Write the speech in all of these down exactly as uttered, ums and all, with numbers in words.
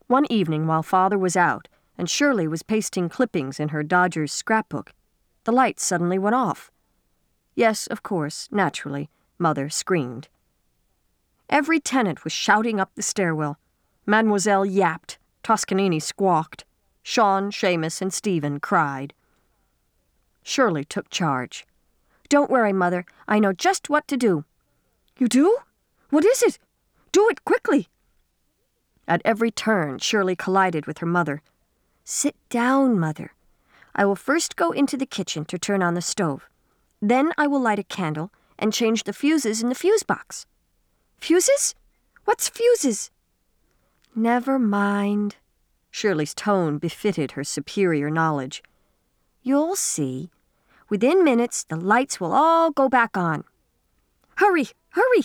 One evening while Father was out and Shirley was pasting clippings in her Dodgers scrapbook, the lights suddenly went off. Yes, of course, naturally, Mother screamed. Every tenant was shouting up the stairwell. Mademoiselle yapped. Toscanini squawked. Sean, Seamus, and Stephen cried. Shirley took charge. "Don't worry, Mother. I know just what to do." "You do? What is it? Do it quickly." At every turn, Shirley collided with her mother. "Sit down, Mother. I will first go into the kitchen to turn on the stove. Then I will light a candle and change the fuses in the fuse box." "Fuses? What's fuses?" "Never mind." Shirley's tone befitted her superior knowledge. "You'll see. Within minutes, the lights will all go back on. Hurry, hurry!"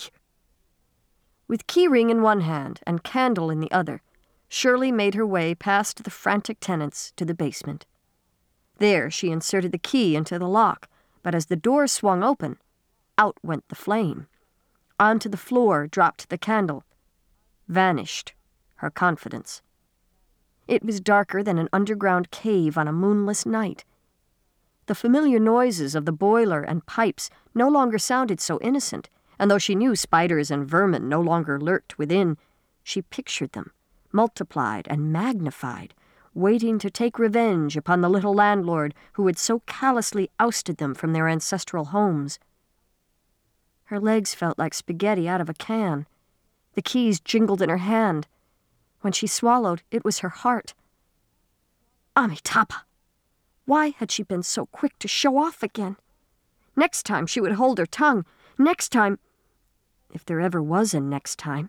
With keyring in one hand and candle in the other, Shirley made her way past the frantic tenants to the basement. There she inserted the key into the lock, but as the door swung open, out went the flame. Onto the floor dropped the candle. Vanished her confidence. It was darker than an underground cave on a moonless night. The familiar noises of the boiler and pipes no longer sounded so innocent, and though she knew spiders and vermin no longer lurked within, she pictured them, multiplied and magnified, waiting to take revenge upon the little landlord who had so callously ousted them from their ancestral homes. Her legs felt like spaghetti out of a can. The keys jingled in her hand. When she swallowed, it was her heart. Amitabha! Why had she been so quick to show off again? Next time she would hold her tongue. Next time, if there ever was a next time.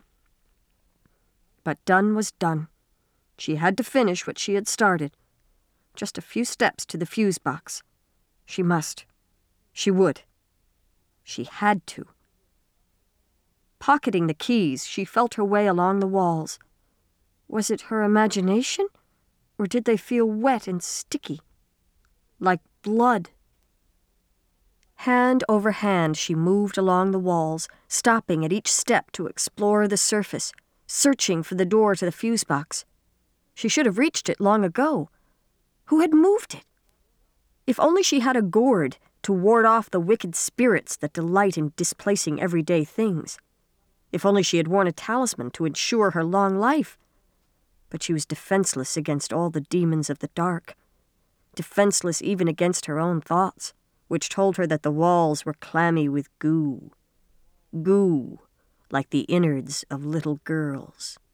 But done was done. She had to finish what she had started. Just a few steps to the fuse box. She must. She would. She had to. Pocketing the keys, she felt her way along the walls. Was it her imagination, or did they feel wet and sticky? Like blood. Hand over hand she moved along the walls, stopping at each step to explore the surface, searching for the door to the fuse box. She should have reached it long ago. Who had moved it? If only she had a gourd to ward off the wicked spirits that delight in displacing everyday things. If only she had worn a talisman to ensure her long life. But she was defenseless against all the demons of the dark. Defenseless even against her own thoughts, which told her that the walls were clammy with goo. Goo, like the innards of little girls.